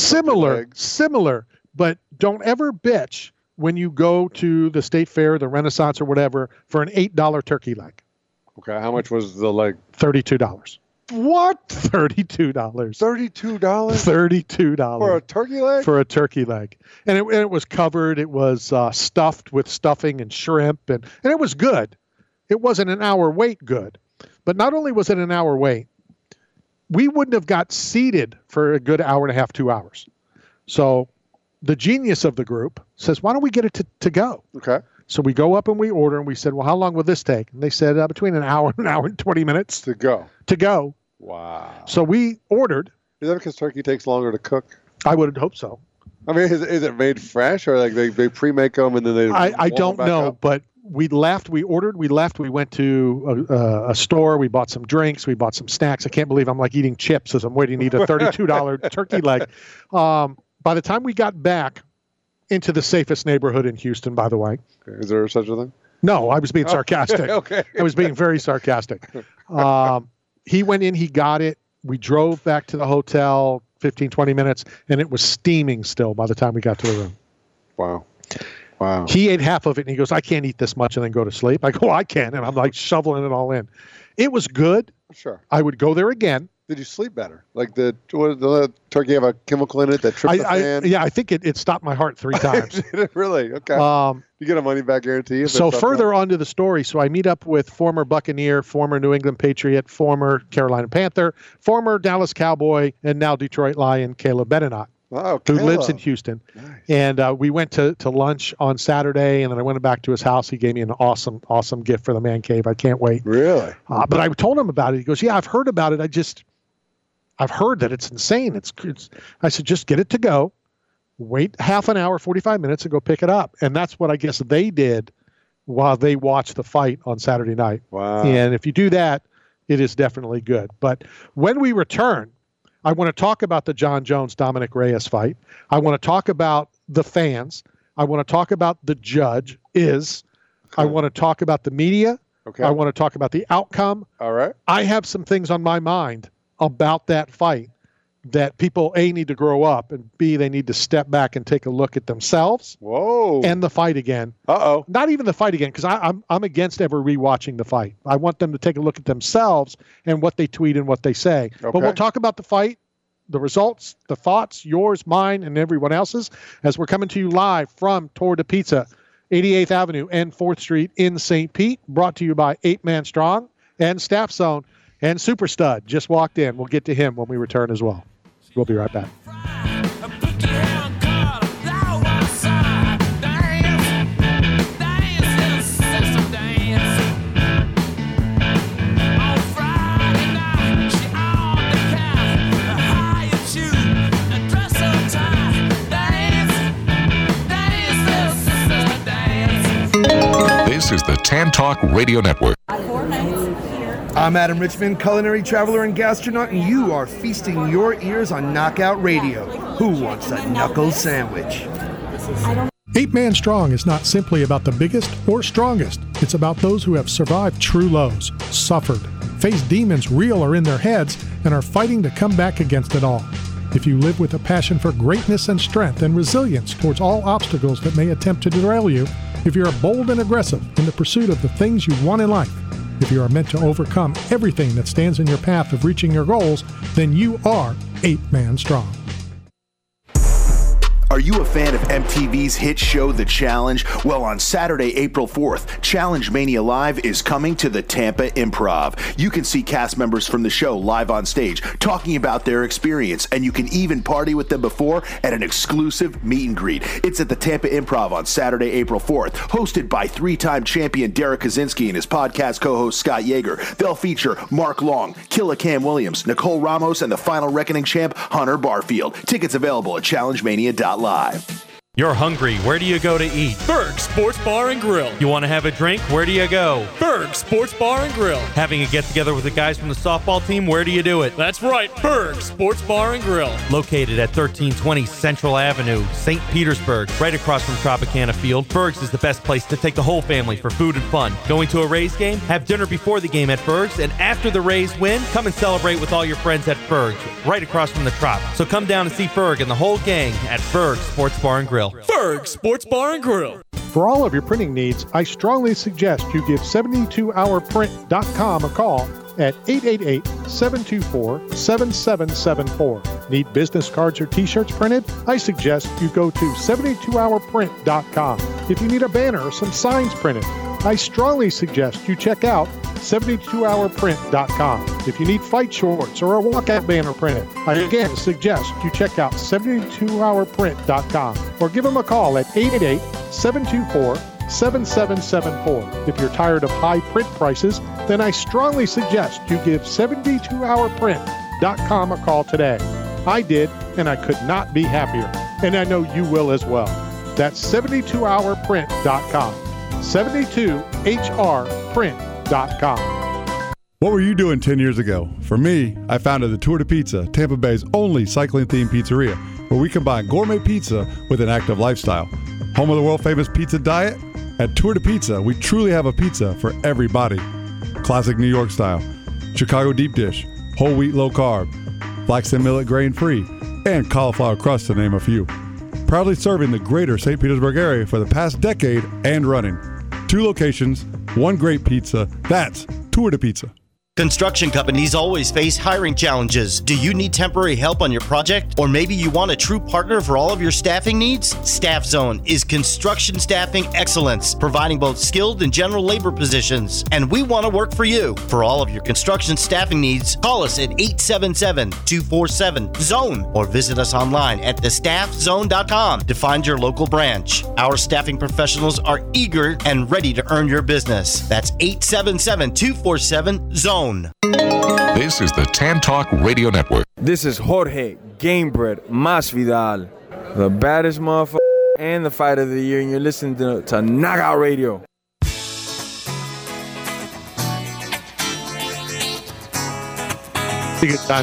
Similar, but don't ever bitch when you go to the State Fair, the Renaissance or whatever, for an $8 turkey leg. Okay. How much was the leg? $32. What? $32. $32? $32. For a turkey leg? For a turkey leg. And it was covered. It was stuffed with stuffing and shrimp. And it was good. It wasn't an hour wait good. But not only was it an hour wait, we wouldn't have got seated for a good hour and a half, 2 hours. So the genius of the group says, why don't we get it to go? Okay. So we go up and we order, and we said, well, how long will this take? And they said between an hour and 20 minutes. To go. Wow. So we ordered. Is that because turkey takes longer to cook? I would hope so. I mean, is it made fresh, or like they pre-make them and then they I don't know, but we left. We ordered. We left. We went to a store. We bought some drinks. We bought some snacks. I can't believe I'm like eating chips as I'm waiting to eat a $32 turkey leg. By the time we got back into the safest neighborhood in Houston, by the way. Is there such a thing? No, I was being sarcastic. Okay. I was being very sarcastic. He went in, he got it. We drove back to the hotel 15, 20 minutes, and it was steaming still by the time we got to the room. Wow. He ate half of it, and he goes, I can't eat this much and then go to sleep. I go, I can. And I'm like shoveling it all in. It was good. Sure. I would go there again. Did you sleep better? Like the turkey have a chemical in it that tryptophan? Yeah, I think it stopped my heart 3 times. Really? Okay. You get a money back guarantee. So further on to the story. So I meet up with former Buccaneer, former New England Patriot, former Carolina Panther, former Dallas Cowboy, and now Detroit Lion, Caleb Benenot, who lives in Houston. Nice. And we went to lunch on Saturday, and then I went back to his house. He gave me an awesome gift for the man cave. I can't wait. Really? But I told him about it. He goes, yeah, I've heard about it. I've heard that it's insane. I said, just get it to go. Wait half an hour, 45 minutes, and go pick it up. And that's what I guess they did while they watched the fight on Saturday night. Wow. And if you do that, it is definitely good. But when we return, I want to talk about the John Jones-Dominic Reyes fight. I want to talk about the fans. I want to talk about the judge I want to talk about the media. Okay. I want to talk about the outcome. All right. I have some things on my mind about that fight that people, A, need to grow up, and B, they need to step back and take a look at themselves. Whoa. And the fight again. Uh-oh. Not even the fight again, because I'm against ever rewatching the fight. I want them to take a look at themselves and what they tweet and what they say. Okay. But we'll talk about the fight, the results, the thoughts, yours, mine, and everyone else's, as we're coming to you live from Tour de Pizza, 88th Avenue and 4th Street in St. Pete, brought to you by 8 Man Strong and Staff Zone. And Super Stud just walked in. We'll get to him when we return as well. We'll be right back. This is the Tan Talk Radio Network. I'm Adam Richmond, culinary traveler and gastronaut, and you are feasting your ears on Knockout Radio. Who wants a knuckle sandwich? 8 Man Strong is not simply about the biggest or strongest. It's about those who have survived true lows, suffered, faced demons real or in their heads, and are fighting to come back against it all. If you live with a passion for greatness and strength and resilience towards all obstacles that may attempt to derail you, if you're bold and aggressive in the pursuit of the things you want in life, if you are meant to overcome everything that stands in your path of reaching your goals, then you are 8 Man Strong. Are you a fan of MTV's hit show, The Challenge? Well, on Saturday, April 4th, Challenge Mania Live is coming to the Tampa Improv. You can see cast members from the show live on stage talking about their experience, and you can even party with them before at an exclusive meet and greet. It's at the Tampa Improv on Saturday, April 4th, hosted by 3-time champion Derek Kaczynski and his podcast co-host Scott Yeager. They'll feature Mark Long, Killa Cam Williams, Nicole Ramos, and the Final Reckoning champ Hunter Barfield. Tickets available at challengemania.live. You're hungry. Where do you go to eat? Berg's Sports Bar and Grill. You want to have a drink? Where do you go? Berg's Sports Bar and Grill. Having a get-together with the guys from the softball team? Where do you do it? That's right, Berg's Sports Bar and Grill. Located at 1320 Central Avenue, St. Petersburg, right across from Tropicana Field, Berg's is the best place to take the whole family for food and fun. Going to a Rays game? Have dinner before the game at Berg's, and after the Rays win, come and celebrate with all your friends at Berg's, right across from the Trop. So come down and see Berg and the whole gang at Berg's Sports Bar and Grill. Berg's Sports Bar and Grill. For all of your printing needs, I strongly suggest you give 72hourprint.com a call at 888-724-7774. Need business cards or t-shirts printed? I suggest you go to 72hourprint.com. If you need a banner or some signs printed, I strongly suggest you check out 72hourprint.com. If you need fight shorts or a walkout banner printed, I again suggest you check out 72hourprint.com or give them a call at 888-724-7774. If you're tired of high print prices, then I strongly suggest you give 72hourprint.com a call today. I did, and I could not be happier, and I know you will as well. That's 72hourprint.com. 72hrprint.com. What were you doing 10 years ago? For me, I founded the Tour de Pizza, Tampa Bay's only cycling-themed pizzeria, where we combine gourmet pizza with an active lifestyle. Home of the world-famous pizza diet? At Tour de Pizza, we truly have a pizza for everybody. Classic New York style, Chicago deep dish, whole wheat low carb, flax and millet grain-free, and cauliflower crust to name a few. Proudly serving the greater St. Petersburg area for the past decade and running. 2 locations, 1 great pizza. That's Tour de Pizza. Construction companies always face hiring challenges. Do you need temporary help on your project? Or maybe you want a true partner for all of your staffing needs? Staff Zone is construction staffing excellence, providing both skilled and general labor positions. And we want to work for you. For all of your construction staffing needs, call us at 877-247-ZONE or visit us online at thestaffzone.com to find your local branch. Our staffing professionals are eager and ready to earn your business. That's 877-247-ZONE. This is the Tan Talk Radio Network. This is Jorge Gamebred Masvidal, the baddest motherfucker and the fighter of the year, and you're listening to Knockout Radio. Good time.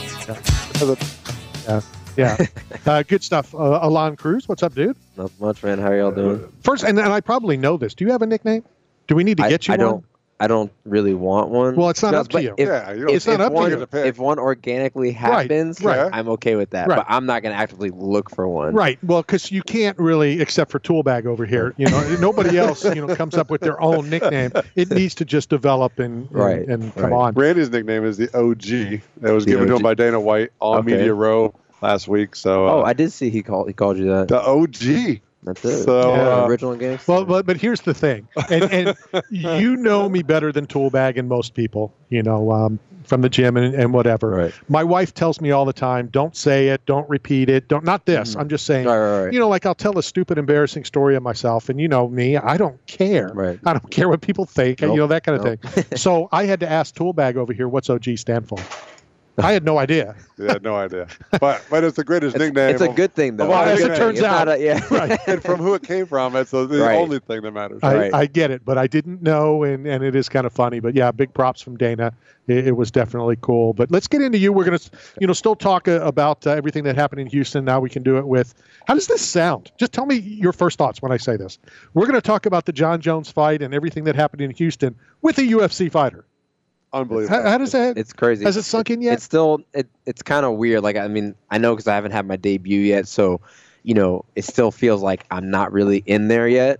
Yeah. Good stuff. Alon Cruz, what's up, dude? Not much, man. How are y'all doing? First, and I probably know this. Do you have a nickname? Do we need to get you one? I don't really want one. Well, it's not up to you. It's not up to you. If one organically happens, right. I'm okay with that. Right. But I'm not going to actively look for one. Right. Well, because you can't really, except for Toolbag over here. Nobody else, comes up with their own nickname. It needs to just develop and come on. Randy's nickname is the OG. That was given to him by Dana White on Media Row last week. So. I did see he called you that. The OG. That's it. So, original game. Well, but here's the thing, and you know me better than Toolbag and most people, from the gym and whatever. Right. My wife tells me all the time, don't say it, don't repeat it, not this. I'm just saying, right. Like I'll tell a stupid, embarrassing story of myself, and me, I don't care. Right. I don't care what people think, Nope. that kind of thing. So I had to ask Toolbag over here, what's OG stand for? I had no idea. Yeah, no idea. But it's the greatest nickname. It's a good thing, though. As it turns out. Right. And from who it came from, it's the only thing that matters. I get it, but I didn't know, and it is kind of funny. But yeah, big props from Dana. It was definitely cool. But let's get into you. We're going to, still talk about everything that happened in Houston. Now we can do it with, how does this sound? Just tell me your first thoughts when I say this. We're going to talk about the John Jones fight and everything that happened in Houston with a UFC fighter. Unbelievable. How does that? It's crazy. Has it sunk in yet? It's still, it's kind of weird. Like, I mean, I know because I haven't had my debut yet. So, it still feels like I'm not really in there yet.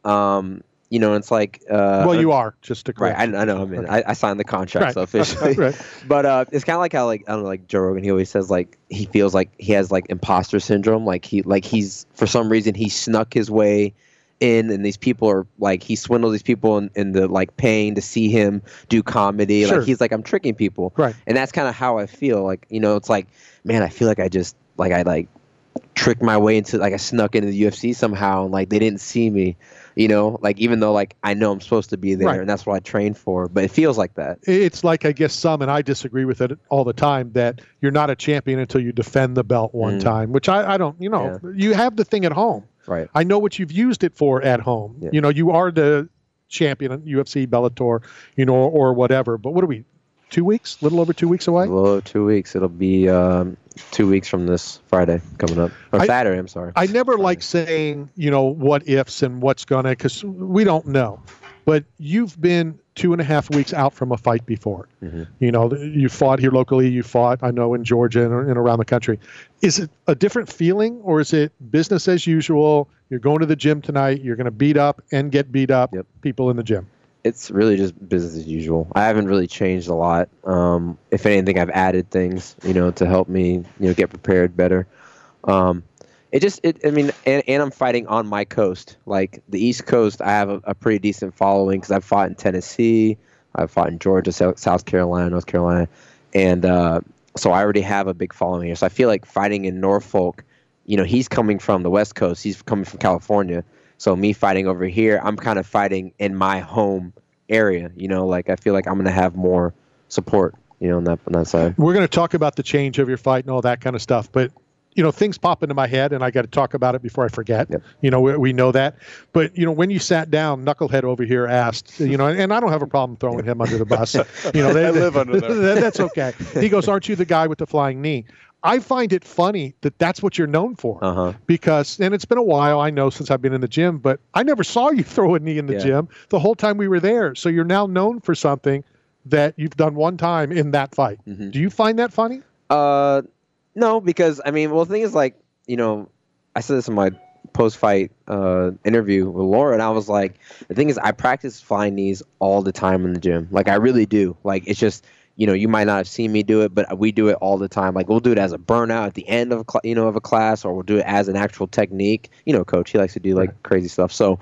It's like well, you are, just to correct. Right, I know. I mean, I signed the contract, so officially. Right. But it's kind of like how, like, I don't know, like Joe Rogan, he always says like he feels like he has like imposter syndrome, like he's for some reason he snuck his way in, and these people are like he swindled these people in the like paying to see him do comedy. Sure. Like he's like, I'm tricking people, right? And that's kind of how I feel. Like, it's like, man, I feel like I just I tricked my way into, like, I snuck into the UFC somehow, and like they didn't see me, like, even though like I know I'm supposed to be there, right, and that's what I trained for, but it feels like that. It's like, I guess some, and I disagree with it all the time, that you're not a champion until you defend the belt one time, which I don't, you have the thing at home. Right. I know what you've used it for at home. Yeah. You are the champion at UFC, Bellator, or whatever, but what are we, 2 weeks? A little over 2 weeks away? A little over 2 weeks. It'll be 2 weeks from this Friday coming up. Or Saturday, I'm sorry. I never like saying, what ifs and what's going to, because we don't know. But you've been 2.5 weeks out from a fight before. Mm-hmm. You fought here locally. You fought, I know, in Georgia and around the country. Is it a different feeling, or is it business as usual? You're going to the gym tonight. You're going to beat up and get beat up people in the gym. It's really just business as usual. I haven't really changed a lot. If anything, I've added things, to help me, get prepared better. And I'm fighting on my coast. Like the East Coast, I have a pretty decent following because I've fought in Tennessee, I've fought in Georgia, South Carolina, North Carolina, and so I already have a big following here. So I feel like fighting in Norfolk, he's coming from the West Coast, he's coming from California. So me fighting over here, I'm kind of fighting in my home area. Like I feel like I'm going to have more support, on that side. We're going to talk about the change of your fight and all that kind of stuff, but things pop into my head, and I got to talk about it before I forget. Yep. We know that. But, when you sat down, Knucklehead over here asked, and I don't have a problem throwing him under the bus. I live under there. That's okay. He goes, aren't you the guy with the flying knee? I find it funny that that's what you're known for, because, and it's been a while, I know, since I've been in the gym, but I never saw you throw a knee in the gym the whole time we were there. So you're now known for something that you've done one time in that fight. Mm-hmm. Do you find that funny? No, because the thing is, like, I said this in my post-fight interview with Laura, and I was like, the thing is, I practice flying knees all the time in the gym. Like, I really do. Like, it's just, you might not have seen me do it, but we do it all the time. Like, we'll do it as a burnout at the end of of a class, or we'll do it as an actual technique. Coach, he likes to do like crazy stuff. So,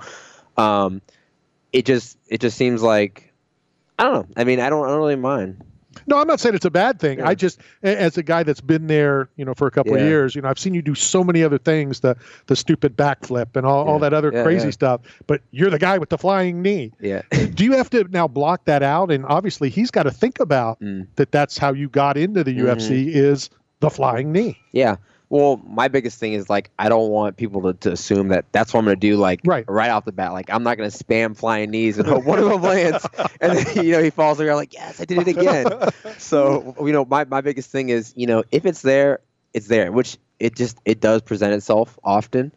it just seems like, I don't know. I don't really mind. No, I'm not saying it's a bad thing. Yeah. I just, as a guy that's been there, for a couple of years, I've seen you do so many other things, the stupid backflip and all that other crazy stuff. But you're the guy with the flying knee. Yeah. Do you have to now block that out? And obviously, he's got to think about that. That's how you got into the UFC is the flying knee. Yeah. Well, my biggest thing is, like, I don't want people to assume that that's what I'm going to do, like, right off the bat. Like, I'm not going to spam flying knees and hope one of them lands. And then, he falls over, like, yes, I did it again. So, my biggest thing is, if it's there, it's there, which it does present itself often.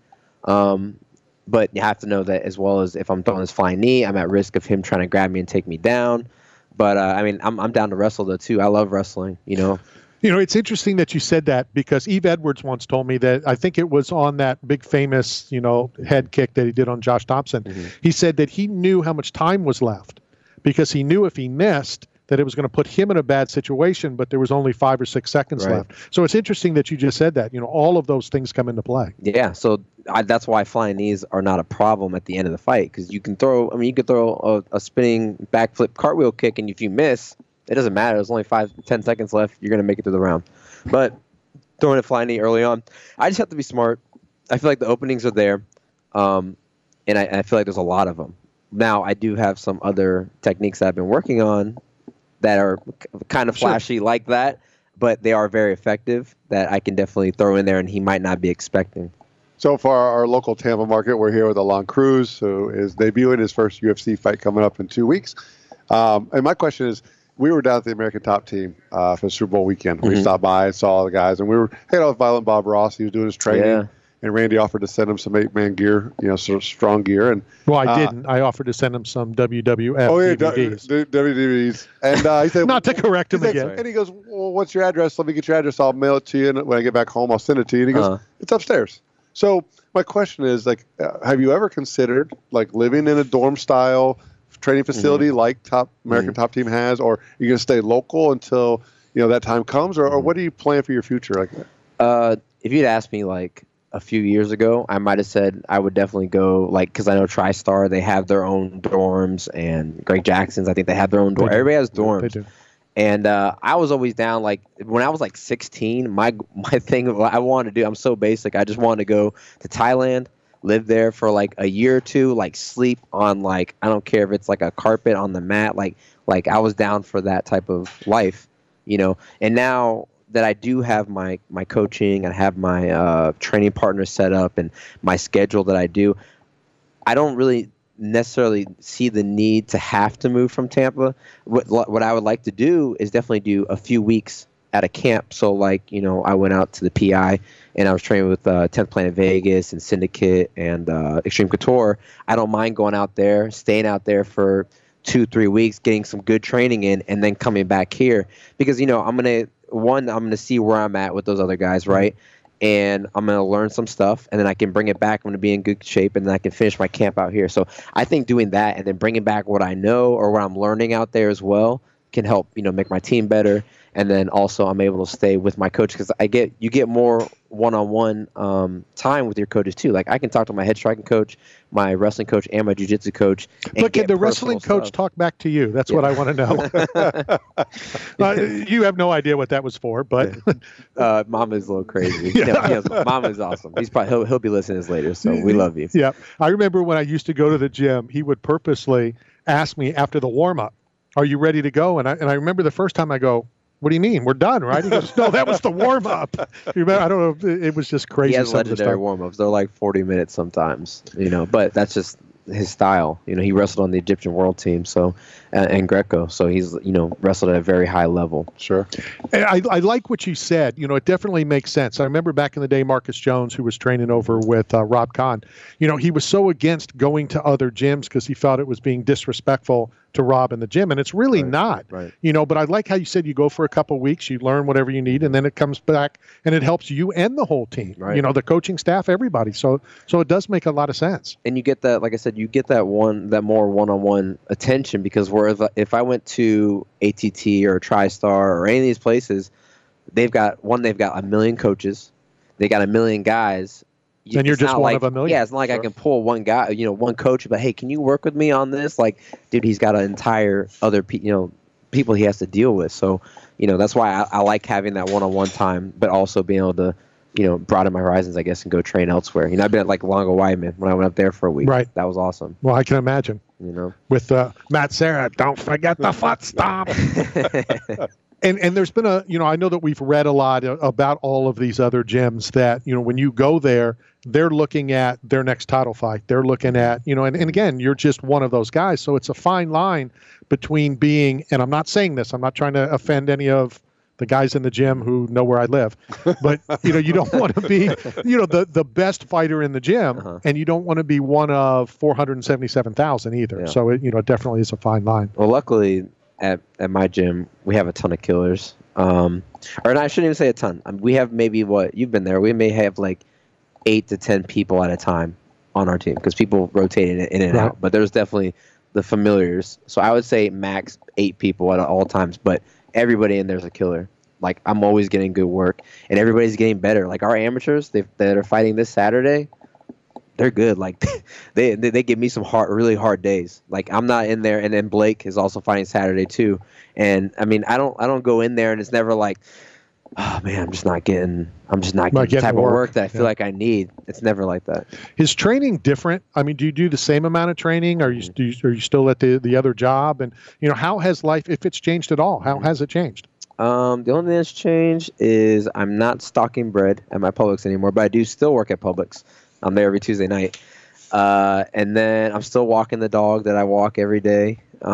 But you have to know that as well, as if I'm throwing this flying knee, I'm at risk of him trying to grab me and take me down. But, I'm down to wrestle, though, too. I love wrestling, It's interesting that you said that, because Eve Edwards once told me that, I think it was on that big famous, head kick that he did on Josh Thompson. Mm-hmm. He said that he knew how much time was left, because he knew if he missed that it was going to put him in a bad situation, but there was only 5 or 6 seconds left. So it's interesting that you just said that. All of those things come into play. Yeah, so that's why flying knees are not a problem at the end of the fight, because you can throw a spinning backflip cartwheel kick, and if you miss, it doesn't matter. There's only 5-10 seconds left. You're going to make it through the round. But throwing a flying knee early on, I just have to be smart. I feel like the openings are there, and I feel like there's a lot of them. Now, I do have some other techniques that I've been working on that are kind of flashy like that, but they are very effective that I can definitely throw in there and he might not be expecting. So for our local Tampa market, we're here with Alon Cruz, who is debuting his first UFC fight coming up in 2 weeks. And my question is, we were down at the American Top Team for Super Bowl weekend. We stopped by and saw all the guys, and we were hanging out with Violent Bob Ross. He was doing his training. Yeah. And Randy offered to send him some 8-man gear, sort of strong gear. And well, I didn't. I offered to send him some WWF DVDs. DVDs. And he said, not to correct him again. And he goes, well, what's your address? Let me get your address. I'll mail it to you. And when I get back home, I'll send it to you. And he goes, it's upstairs. So my question is, have you ever considered living in a dorm style training facility like American Top Team has, or are you going to stay local until that time comes, or what do you plan for your future like that? If you'd asked me a few years ago, I might have said I would definitely go, because I know TriStar, they have their own dorms, and Greg Jackson's, I think they have their own dorms. Everybody has dorms. They do. And I was always down, when I was 16, my thing, what I wanted to do, I'm so basic, I just wanted to go to Thailand, live there for a year or two, sleep on I don't care if it's a carpet on the mat, I was down for that type of life, and now that I do have my coaching, I have my training partner set up and my schedule that I do, I don't really necessarily see the need to have to move from Tampa. What I would like to do is definitely do a few weeks at a camp. So I went out to the PI and I was training with 10th Planet Vegas and Syndicate and Extreme Couture. I don't mind going out there, staying out there for 2-3 weeks, getting some good training in, and then coming back here because, I'm going to see where I'm at with those other guys, right? And I'm going to learn some stuff, and then I can bring it back. I'm going to be in good shape, and then I can finish my camp out here. So I think doing that and then bringing back what I know or what I'm learning out there as well can help, make my team better. And then also I'm able to stay with my coach because you get more one-on-one time with your coaches too. I can talk to my head striking coach, my wrestling coach, and my jiu-jitsu coach. But can the wrestling coach talk back to you? That's what I want to know. You have no idea what that was for, but Mama's a little crazy. Mama's awesome. He'll be listening to this later, so we love you. Yeah, I remember when I used to go to the gym, he would purposely ask me after the warm-up, "Are you ready to go?" And I remember the first time I go, "What do you mean? We're done, right?" He goes, "No, that was the warm-up." I don't know. It was just crazy. He has legendary warm-ups. They're 40 minutes sometimes, but that's just his style. He wrestled on the Egyptian World Team, so and Greco, so he's wrestled at a very high level. Sure. I like what you said. It definitely makes sense. I remember back in the day, Marcus Jones, who was training over with Rob Kahn, he was so against going to other gyms because he felt it was being disrespectful to Rob in the gym, and it's really not. Right. But I like how you said you go for a couple of weeks, you learn whatever you need, and then it comes back and it helps you and the whole team. Right. The coaching staff, everybody. So it does make a lot of sense. And you get that, like I said, you get that more one-on-one attention because if I went to ATT or TriStar or any of these places, they've got a million coaches, they got a million guys. And you're just one of a million. Yeah, it's not like I can pull one guy, one coach, but hey, can you work with me on this? Dude, he's got an entire other people he has to deal with. So, that's why I like having that one-on-one time, but also being able to, broaden my horizons, I guess, and go train elsewhere. I've been at Longo Weidman when I went up there for a week. Right. That was awesome. Well, I can imagine. With Matt Serra, don't forget the foot stomp. And there's been I know that we've read a lot about all of these other gyms that, when you go there, they're looking at their next title fight. They're looking at, and again, you're just one of those guys. So it's a fine line between being, and I'm not saying this, I'm not trying to offend any of the guys in the gym who know where I live, but you don't want to be, the best fighter in the gym, and you don't want to be one of 477,000 either. Yeah. So it definitely is a fine line. Well, luckily at my gym, we have a ton of killers. Or I shouldn't even say a ton. We have maybe you've been there. We may have 8 to 10 people at a time on our team because people rotate in and out. But there's definitely the familiars. So I would say max 8 people at all times. But everybody in there's a killer. I'm always getting good work, and everybody's getting better. Our amateurs that are fighting this Saturday, they're good. They give me some really hard days. I'm not in there, and then Blake is also fighting Saturday too. And I mean, I don't go in there, and it's never oh man, I'm just not getting the type of work that I feel like I need. It's never like that. Is training different? I mean, do you do the same amount of training? Are you still at the other job? And how has life, if it's changed at all, how has it changed? The only thing that's changed is I'm not stocking bread at my Publix anymore, but I do still work at Publix. I'm there every Tuesday night. And then I'm still walking the dog that I walk every day.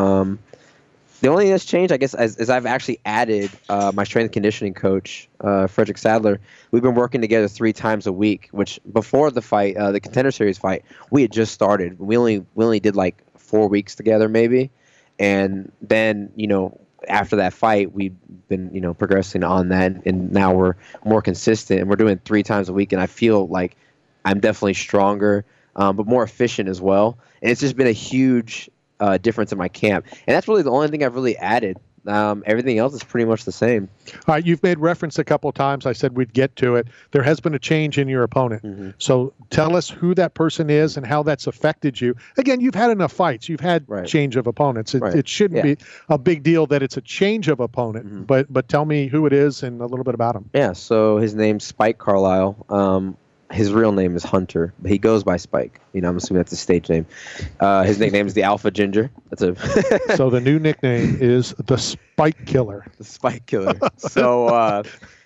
The only thing that's changed, I guess, is I've actually added my strength and conditioning coach, Frederick Sadler. We've been working together 3 times a week, which before the fight, the Contender Series fight, we had just started. We only did like 4 weeks together maybe. And then, after that fight, we've been, progressing on that. And now we're more consistent. And we're doing 3 times a week. And I feel like I'm definitely stronger, but more efficient as well. And it's just been a huge difference in my camp. And that's really the only thing I've really added. Everything else is pretty much the same. All right, you've made reference a couple of times. I said we'd get to it. There has been a change in your opponent. Mm-hmm. So tell us who that person is and how that's affected you. Again, you've had enough fights. You've had change of opponents. It shouldn't be a big deal that it's a change of opponent. Mm-hmm. But tell me who it is and a little bit about him. Yeah, so his name's Spike Carlisle. His real name is Hunter, but he goes by Spike. I'm assuming that's a stage name. His nickname is the Alpha Ginger. So the new nickname is the Spike Killer. The Spike Killer. So,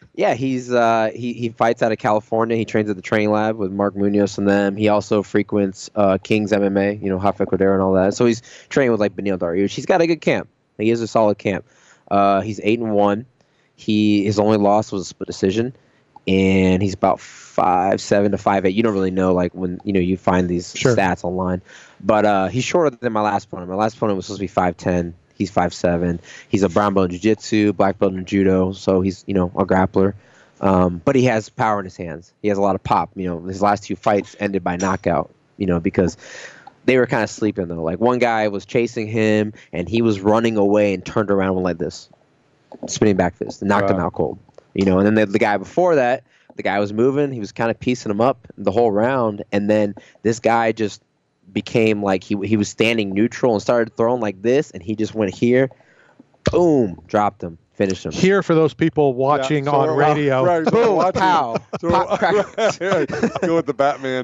he fights out of California. He trains at the training lab with Mark Munoz and them. He also frequents King's MMA, Rafa Cordero and all that. So he's training with like Beneil Dariush. He's got a good camp. He is a solid camp. He's 8-1. His only loss was a split decision. And he's about 5'7" to 5'8". You don't really know, like, when, you find these stats online. But he's shorter than my last opponent. My last opponent was supposed to be 5'10". He's 5'7". He's a brown belt in jiu-jitsu, black belt in judo, so he's, a grappler. But he has power in his hands. He has a lot of pop. His last 2 fights ended by knockout, because they were kind of sleeping, though. Like, one guy was chasing him, and he was running away and turned around and went like this, spinning back fist, and knocked him out cold. And then the guy before that, the guy was moving. He was kind of piecing him up the whole round. And then this guy just became like he was standing neutral and started throwing like this. And he just went here. Boom. Dropped him. Finished him. Here for those people watching on radio. Boom. Pow. Pop, Go with the Batman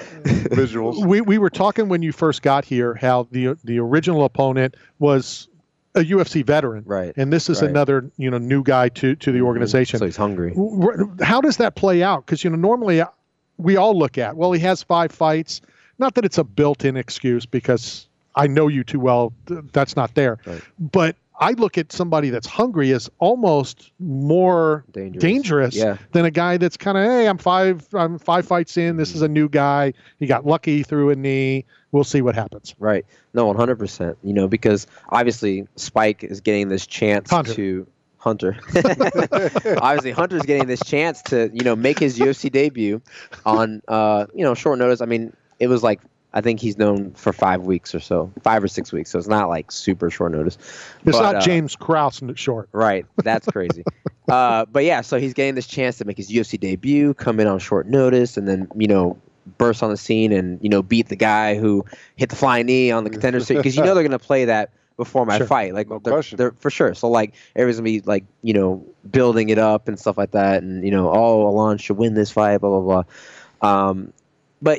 visuals. We were talking when you first got here how the original opponent was a UFC veteran, right? And this is another, new guy to the organization. So he's hungry. How does that play out? Because normally we all look at, well, he has 5 fights. Not that it's a built-in excuse, because I know you too well. That's not there. Right. But I look at somebody that's hungry as almost more dangerous than a guy that's kind of, hey, I'm 5 fights in. This is a new guy. He got lucky through a knee. We'll see what happens. Right. No, 100%. Because obviously Spike is getting this chance to Hunter. Obviously, Hunter's getting this chance to, make his UFC debut on, short notice. I mean, it was like, I think he's known for 5 weeks or so, 5 or 6 weeks. So it's not like super short notice. It's not James Krause short. Right. That's crazy. But yeah, so he's getting this chance to make his UFC debut, come in on short notice, and then, burst on the scene and, beat the guy who hit the flying knee on the Contender Series. Because they're going to play that before my fight. Like, they're for sure. So, like, everyone's going to be, like, building it up and stuff like that. And, Alon should win this fight, blah, blah, blah. But,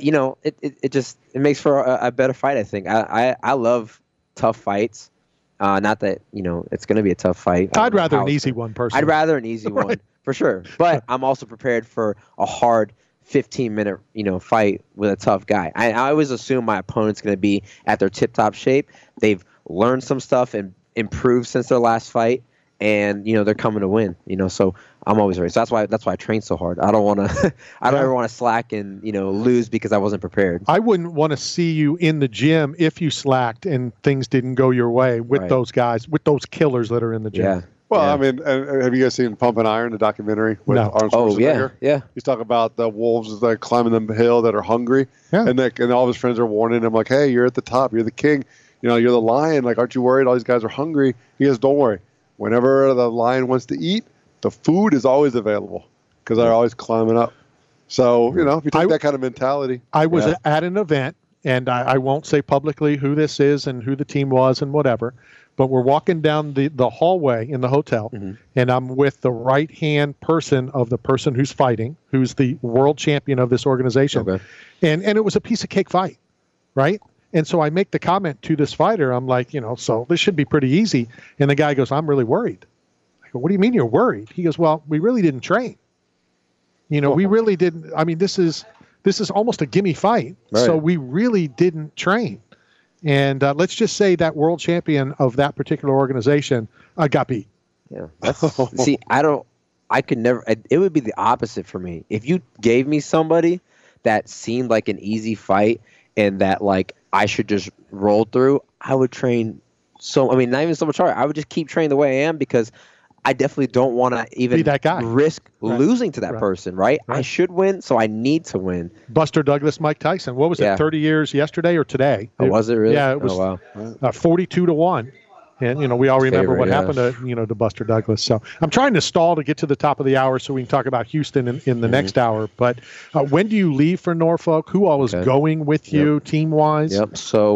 it makes for a better fight, I think. I love tough fights. Not that, it's going to be a tough fight. I'd rather an easy one, personally. I'd rather an easy one, for sure. But I'm also prepared for a hard 15-minute, fight with a tough guy. I always assume my opponent's going to be at their tip-top shape. They've learned some stuff and improved since their last fight. And they're coming to win. So I'm always ready. So that's why I train so hard. I don't want to. I don't ever want to slack and lose because I wasn't prepared. I wouldn't want to see you in the gym if you slacked and things didn't go your way with those guys, with those killers that are in the gym. Yeah. Well, I mean, have you guys seen Pumping Iron, the documentary with Arnold Schwarzenegger? Yeah. He's talking about the wolves that climbing the hill that are hungry, and all of his friends are warning him like, "Hey, you're at the top. You're the king. You're the lion. Like, aren't you worried? All these guys are hungry." He goes, "Don't worry. Whenever the lion wants to eat, the food is always available because they're always climbing up." So, if you take that kind of mentality. I was at an event, and I won't say publicly who this is and who the team was and whatever, but we're walking down the hallway in the hotel, and I'm with the right-hand person of the person who's fighting, who's the world champion of this organization. Okay. And it was a piece of cake fight, right? And so I make the comment to this fighter. I'm like, so this should be pretty easy. And the guy goes, "I'm really worried." I go, what do you mean you're worried? He goes, well, we really didn't train. We really didn't. I mean, this is almost a gimme fight. Right. So we really didn't train. And let's just say that world champion of that particular organization got beat. Yeah. See, I could never, it would be the opposite for me. If you gave me somebody that seemed like an easy fight and that like I should just roll through, I would train not even so much harder. I would just keep training the way I am because I definitely don't want to even be that guy. Risk losing to that person, right? I should win, so I need to win. Buster Douglas, Mike Tyson. What was it, 30 years yesterday or today? Was it really? Yeah, it was 42-1. And, we all remember what happened to Buster Douglas. So I'm trying to stall to get to the top of the hour so we can talk about Houston in the next hour. But when do you leave for Norfolk? Who all is going with you team-wise? Yep.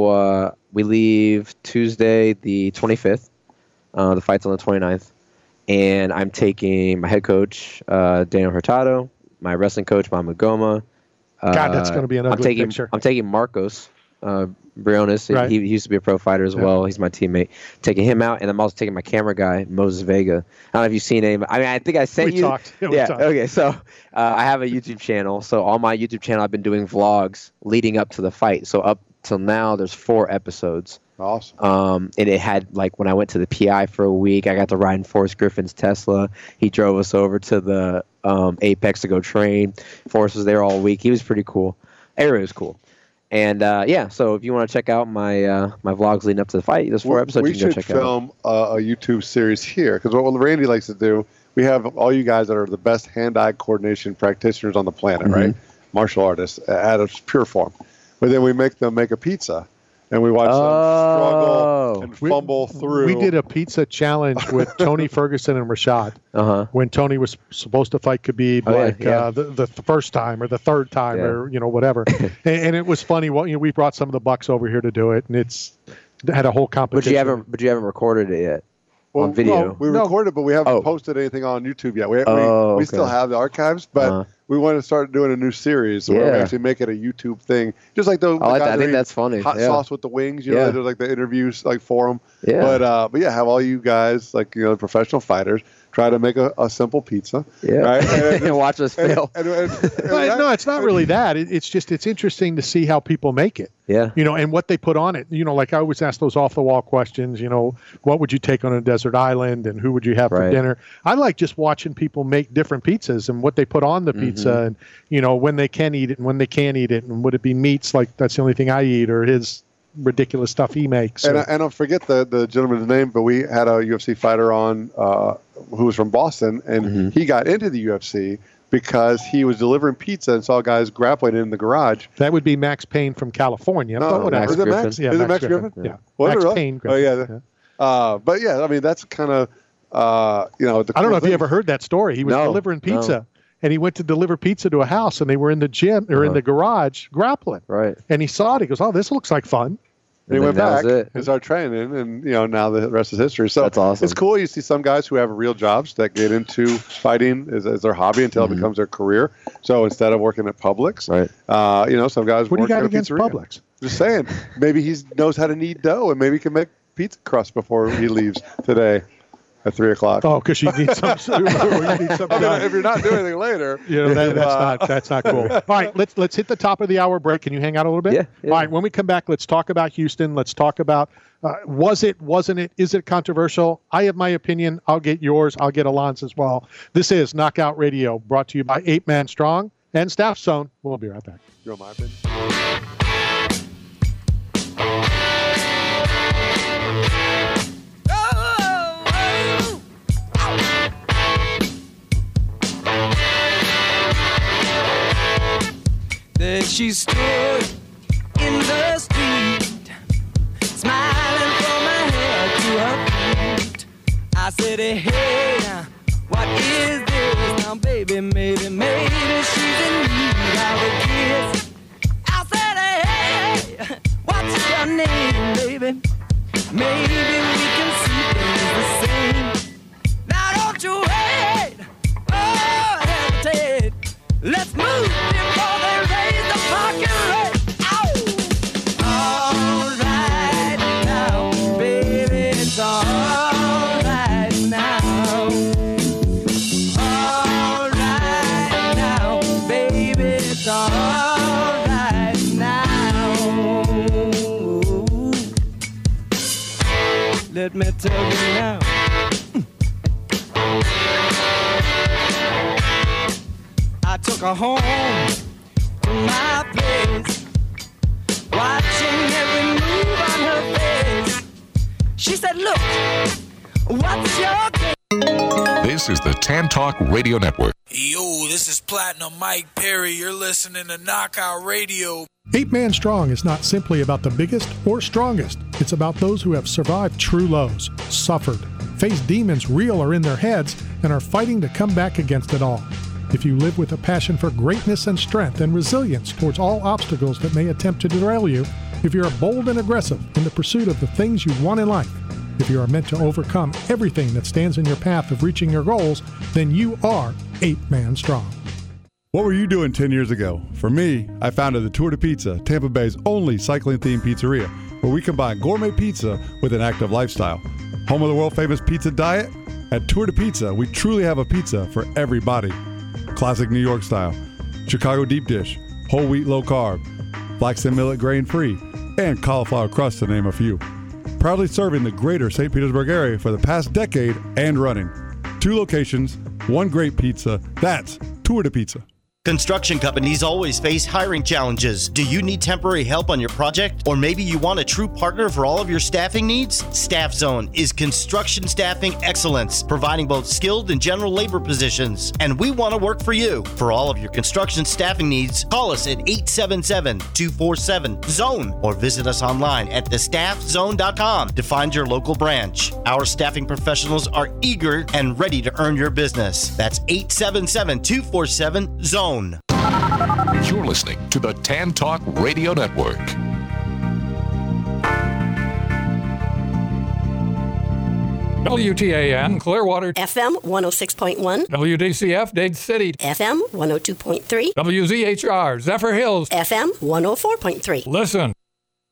So we leave Tuesday the 25th. The fight's on the 29th. And I'm taking my head coach, Daniel Hurtado, my wrestling coach, Mama Goma. God, that's going to be an ugly picture. I'm taking Marcos Briones. Right. He used to be a pro fighter as well. He's my teammate. Taking him out, and I'm also taking my camera guy, Moses Vega. I don't know if you've seen him. I mean, I think I sent you. Talked. We talked. Okay. So I have a YouTube channel. So on my YouTube channel, I've been doing vlogs leading up to the fight. So up till now, there's 4 episodes. Awesome. And it had, like, when I went to the PI for a week, I got to ride in Forrest Griffin's Tesla. He drove us over to the Apex to go train. Forrest was there all week. He was pretty cool. Everybody was cool. And, so if you want to check out my my vlogs leading up to the fight, there's 4 episodes you can go check out. We should film a YouTube series here, because what Randy likes to do, we have all you guys that are the best hand-eye coordination practitioners on the planet, right? Martial artists at its pure form. But then we make them make a pizza. And we watch them struggle and fumble through. We did a pizza challenge with Tony Ferguson and Rashad when Tony was supposed to fight Khabib the first time or the third time or whatever. and it was funny. Well, we brought some of the Bucks over here to do it, and it had a whole competition. But you haven't recorded it yet. On video. Well, we recorded, but we haven't posted anything on YouTube yet. We still have the archives, but we want to start doing a new series where we actually make it a YouTube thing, just like the. I think that's funny. Hot sauce with the wings, know, they do like the interviews like for them. Yeah. But have all you guys professional fighters try to make a simple pizza. Yeah. Right. And watch us fail. No, it's not really that. It's interesting to see how people make it. Yeah. And what they put on it. Like I always ask those off the wall questions. What would you take on a desert island, and who would you have for dinner? I like just watching people make different pizzas and what they put on the pizza, and when they can eat it and when they can't eat it, and would it be meats like that's the only thing I eat, or his ridiculous stuff he makes. And I forget the gentleman's name, but we had a UFC fighter on who was from Boston, and he got into the UFC because he was delivering pizza and saw guys grappling in the garage. That would be Max Payne from California. No, is it Max? Yeah, is it Max Griffin? Yeah. Max Payne Griffin. Oh, yeah. But yeah, I mean, that's kind of, I don't know if you ever heard that story. He was delivering pizza. And he went to deliver pizza to a house, and they were in the gym or in the garage grappling. Right. And he saw it. He goes, "Oh, this looks like fun." And he went back and started training, and now the rest is history. So that's awesome. It's cool. You see some guys who have real jobs that get into fighting as their hobby until it becomes their career. So instead of working at Publix, some guys. What do you got at against Publix? Just saying, maybe he knows how to knead dough, and maybe he can make pizza crust before he leaves today. At 3:00. Oh, because you need some. If you're not doing anything later, that's not cool. All right, let's hit the top of the hour break. Can you hang out a little bit? Yeah. All right, when we come back, let's talk about Houston. Let's talk about was it, wasn't it, is it controversial? I have my opinion. I'll get yours. I'll get Alon's as well. This is Knockout Radio, brought to you by 8 Man Strong and Staff Zone. We'll be right back. You know my opinion. Then she stood in the street, smiling from her head to her feet. I said, hey, now, what is this? Now, baby, maybe she's in need of a kiss. I said, hey, what's your name, baby? Maybe we can see things the same. Now, don't you wait, oh, hesitate. Let's move before they raise the parking rate. Ow! All right now, baby, it's all right now. me tugging now. I took her home to my place, watching every move on her face. She said, look, what's your game? This is the Tan Talk Radio Network. Yo, this is Platinum Mike Perry. You're listening to Knockout Radio. 8 Man Strong is not simply about the biggest or strongest. It's about those who have survived true lows, suffered, faced demons real or in their heads, and are fighting to come back against it all. If you live with a passion for greatness and strength and resilience towards all obstacles that may attempt to derail you, if you're bold and aggressive in the pursuit of the things you want in life, if you are meant to overcome everything that stands in your path of reaching your goals, then you are 8 Man Strong. What were you doing 10 years ago? For me, I founded the Tour de Pizza, Tampa Bay's only cycling-themed pizzeria, where we combine gourmet pizza with an active lifestyle. Home of the world-famous pizza diet? At Tour de Pizza, we truly have a pizza for every body. Classic New York style, Chicago deep dish, whole wheat low carb, flax and millet grain free, and cauliflower crust to name a few. Proudly serving the greater St. Petersburg area for the past decade and running. 2 locations, 1 great pizza. That's Tour de Pizza. Construction companies always face hiring challenges. Do you need temporary help on your project? Or maybe you want a true partner for all of your staffing needs? Staff Zone is construction staffing excellence, providing both skilled and general labor positions. And we want to work for you. For all of your construction staffing needs, call us at 877-247-ZONE or visit us online at thestaffzone.com to find your local branch. Our staffing professionals are eager and ready to earn your business. That's 877-247-ZONE. You're listening to the Tan Talk Radio Network. WTAN Clearwater, FM 106.1, WDCF Dade City, FM 102.3, WZHR Zephyr Hills, FM 104.3. Listen,